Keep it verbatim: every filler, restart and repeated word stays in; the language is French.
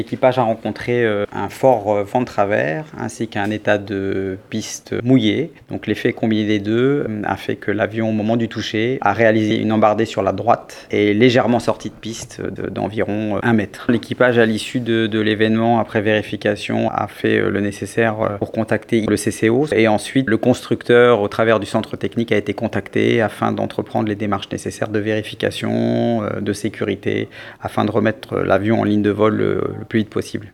L'équipage a rencontré euh, un fort euh, vent de travers ainsi qu'un état de piste mouillé. Donc l'effet combiné des deux euh, a fait que l'avion, au moment du toucher, a réalisé une embardée sur la droite et légèrement sorti de piste de- d'environ euh, un mètre. L'équipage, à l'issue de, de l'événement, après vérification, a fait euh, le nécessaire euh, pour contacter le C C O. Et ensuite, le constructeur, au travers du centre technique, a été contacté afin d'entreprendre les démarches nécessaires de vérification, euh, de sécurité, afin de remettre l'avion en ligne de vol le, le plus vite possible.